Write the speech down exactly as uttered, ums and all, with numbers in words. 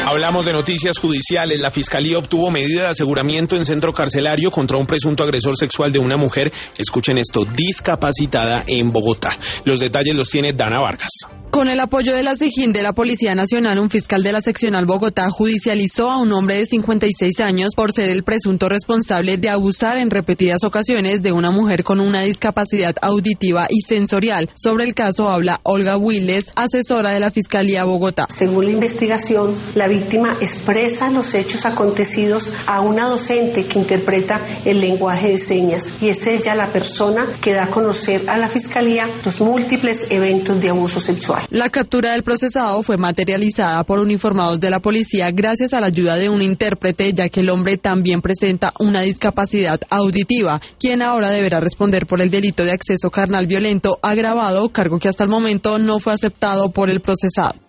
Hablamos de noticias judiciales. La Fiscalía obtuvo medida de aseguramiento en centro carcelario contra un presunto agresor sexual de una mujer, escuchen esto, discapacitada en Bogotá. Los detalles los tiene Dana Vargas. Con el apoyo de la SIJIN de la Policía Nacional, un fiscal de la seccional Bogotá judicializó a un hombre de cincuenta y seis años por ser el presunto responsable de abusar en repetidas ocasiones de una mujer con una discapacidad auditiva y sensorial. Sobre el caso habla Olga Willes, asesora de la Fiscalía Bogotá. Según la investigación, la víctima expresa los hechos acontecidos a una docente que interpreta el lenguaje de señas y es ella la persona que da a conocer a la Fiscalía los múltiples eventos de abuso sexual. La captura del procesado fue materializada por uniformados de la policía gracias a la ayuda de un intérprete, ya que el hombre también presenta una discapacidad auditiva, quien ahora deberá responder por el delito de acceso carnal violento agravado, cargo que hasta el momento no fue aceptado por el procesado.